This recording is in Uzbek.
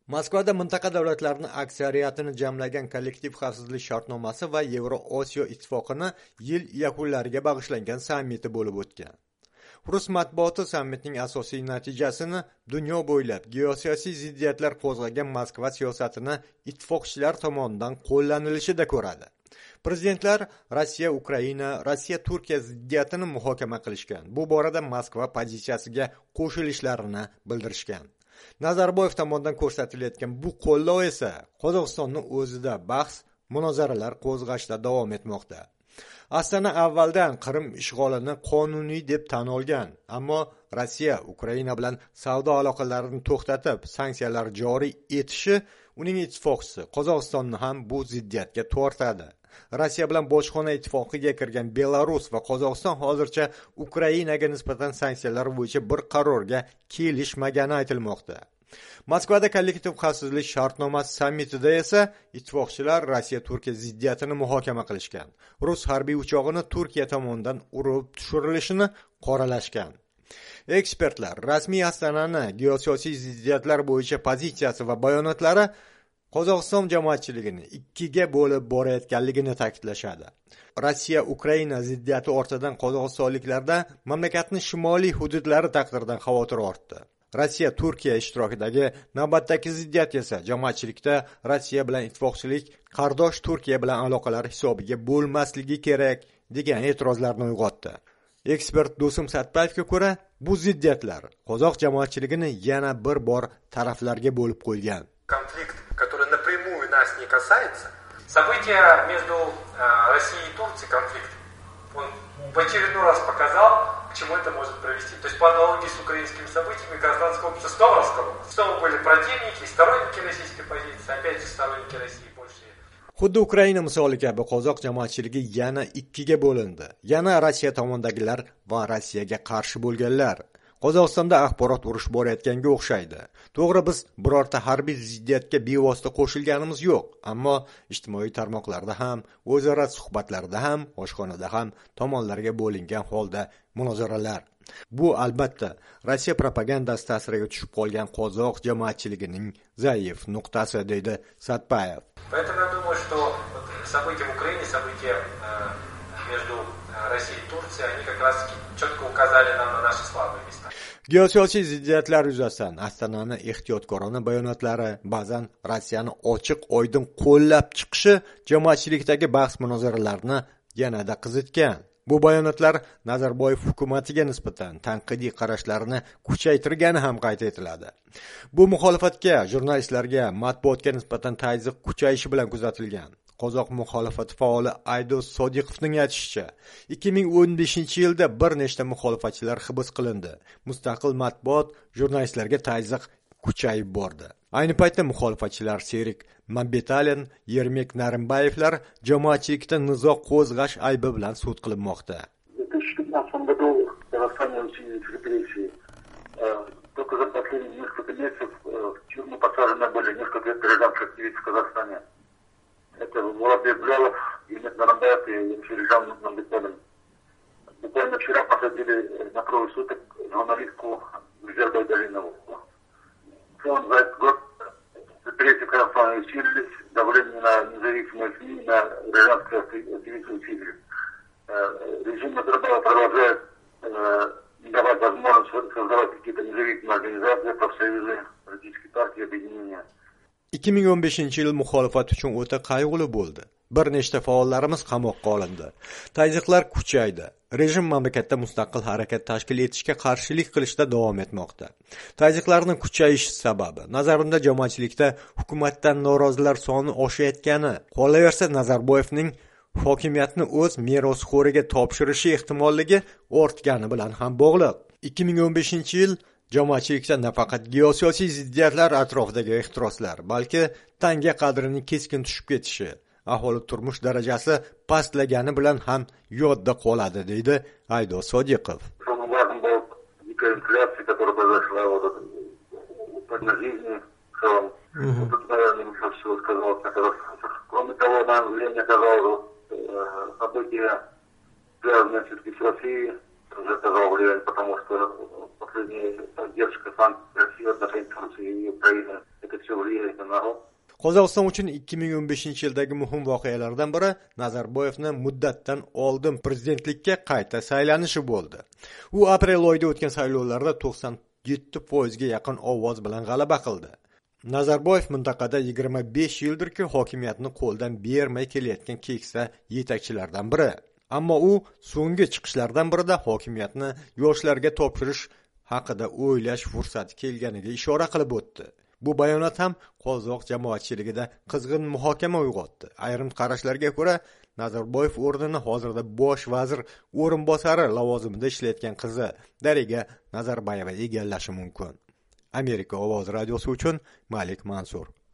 Moskvada mintaqa davlatlarining aksariyatini jamlagan kollektiv xavfsizlik shartnomasi va Yevroosiyo ittifoqini yil yakunlariga bag'ishlangan sammiti bo'lib o'tgan. Rus matbuoti sammitning asosiy natijasini dunyo bo'ylab geosiyosiy ziddiyatlar qo'zg'agan Moskva siyosatini ittifoqchilar tomonidan qo'llanilishida ko'radi. Prezidentlar Rossiya Ukraina, Rossiya Turkiya ziddiyatini muhokama qilishgan. Bu borada Moskva pozitsiyasiga qo'shilishlarini bildirishgan. Nazarboyev tomonidan ko'rsatilayotgan bu qo'llov esa Qozog'istonning o'zida bahs, munozaralar qo'zg'ashda davom etmoqda. Astana avvaldan Qrim ishg'olini qonuniy deb tan olgan, ammo Rossiya Ukraina bilan savdo aloqalarini to'xtatib, sanksiyalar joriy etishi uning ittifoqchisi Qozog'istonni ham bu ziddiyatga tortadi. Rossiya bilan bojxona ittifoqiga kirgan Belarus va Qozog'iston hozircha Ukrainaga nisbatan sanksiyalar bo'yicha bir qarorga kelishmagani aytilmoqda. Moskvada kollektiv xavfsizlik shartnomasi sammitida esa ittifoqchilar Rossiya Turkiya ziddiyatini muhokama qilishgan. Rus harbiy uchog'ini Turkiya tomonidan urib tushirilishini qoralashgan. Ekspertlar rasmiy Astanani geosiyosiy ziddiyatlar bo'yicha pozitsiyasi va bayonotlari Qozog'iston jamoatchiligini ikkiga bo'lib borayotganligini ta'kidlashadi. Rossiya-Ukraina ziddiyati ortidan qozog'istonliklarda mamlakatning shimoliy hududlari taqdiridan xavotir ortdi. Rossiya-Turkiya ishtirokidagi navbatdagi ziddiyat esa jamoatchilikda Rossiya bilan ittifoqchilik qardosh Turkiya bilan aloqalar hisobiga bo'lmasligi kerak degan e'tirozlarni uyg'otdi. Ekspert Do'sim Satpayevga ko'ra, bu ziddiyatlar qozoq jamoatchiligini yana bir bor taraflarga bo'lib qo'ygan. Конфликт, который напрямую нас не касается, события между Россией и Турцией, конфликт, он в очередной раз показал, к чему это может привести. То есть по аналогии с украинскими событиями гражданское общество снова раскололось. Снова были противники и сторонники российской позиции, опять же сторонники России больше. Xuddi Ukraina misoli kabi qozoq jamoatchiligi yana ikkiga bo'lindi. Yana Rossiya tomondagilar va Rossiyaga qarshi bo'lganlar. Qozog'istonda axborot urush borayotganga o'xshaydi. To'g'ri, biz birorta harbiy ziddiyatga bevosita qo'shilganimiz yo'q, ammo ijtimoiy tarmoqlarda ham, o'zaro suhbatlarda ham, oshxonada ham tomonlarga bo'lingan holda munozaralar. Bu albatta Rossiya propagandasi ta'siriga tushib qolgan qozoq jamoatchiligining zaif nuqtasi, deydi Satpayev. Поэтому я думаю, что события в Украине, события между Россией и Турцией, они как раз четко указали нам на наши слабые места. Geosiyosiy ziddiyatlar yuzasidan Astanani ehtiyotkorona bayonotlari, ba'zan Rossiyani ochiq oydin qo'llab chiqishi jamoatchilikdagi bahs munozaralarni yanada qizitgan. Bu bayonotlar Nazarboyev hukumatiga nisbatan tanqidiy qarashlarini kuchaytirgani ham qayd etiladi. Bu muxolifatga, jurnalistlarga, matbuotga nisbatan tazyiq kuchayishi bilan kuzatilgan. Qozoq muxolifati faoli Aydos Sodiqovning aytishicha, 2015-yilda bir nechta muxolifatchilar hibs qilindi. Mustaqil matbuot jurnalistlarga tazyiq kuchayib bordi. Ayni paytda muxolifatchilar Serik Mabbetalin, Yermek Narimbayevlar jamoatchilikda nizo qo'zg'ash aybi bilan sud qilinmoqda. Это Мурабек Блялов, Ермек Наримбаев и Сережан Мамбеталин. Буквально вчера посадили на трое суток журналистку Гульзар Байдалинову. Он за этот год предприятия Казахстана усилились, давление на независимые СМИ, на гражданское активизм усилили. Режим Назарбаева продолжает не давать возможность создавать какие-то независимые организации, профсоюзы, политические партии, объединения. 2015-yil muxolifat uchun o'ta qayg'uli bo'ldi. Bir nechta faollarimiz qamoqqa olindi. Tazyiqlar kuchaydi. Rejim mamlakatda mustaqil harakat tashkil etishga qarshilik qilishda davom etmoqda. Tazyiqlarning kuchayishi sababi nazarimda jamoatchilikda hukumatdan norozilar soni oshayotgani, qolaversa Nazarboyevning hokimiyatni o'z merosxo'riga topshirishi ehtimolligi ortgani bilan ham bog'liq. 2015-yil jamoatchilikda nafaqat geosiyosiy ziddiyatlar atrofidagi ehtiroslar, balki tanga qadrining keskin tushib ketishi, aholi turmush darajasi pastlagani bilan ham yodda qoladi, deydi Aydos Sodiqov. Кроме того, нам влияние оказало события, связанные все-таки с Россией, тоже оказало влияние, потому что последняя поддержка санкций России в отношении Турции и Украины, это все влияет народ. Qozog'iston uchun 2015-yildagi muhim voqealardan biri Nazarboyevni muddatdan oldin prezidentlikka qayta saylanishi bo'ldi. U aprel oyida o'tgan saylovlarda 97% ga yaqin ovoz bilan g'alaba qildi. Nazarboyev mintaqada 25 yildirki hokimiyatni qo'ldan bermay kelayotgan keksa yetakchilardan biri. Ammo u so'nggi chiqishlardan birida hokimiyatni yoshlarga topshirish haqida o'ylash fursati kelganiga ishora qilib o'tdi. Bu bayonot ham qozoq jamoatchiligida qizg'in muhokama uyg'otdi. Ayrim qarashlarga ko'ra, Nazarboyev o'rnini hozirda bosh vazir o'rinbosari lavozimida ishlayotgan qizi Dariga Nazarbayeva egallashi mumkin. Amerika ovozi radiosi uchun Malik Mansur.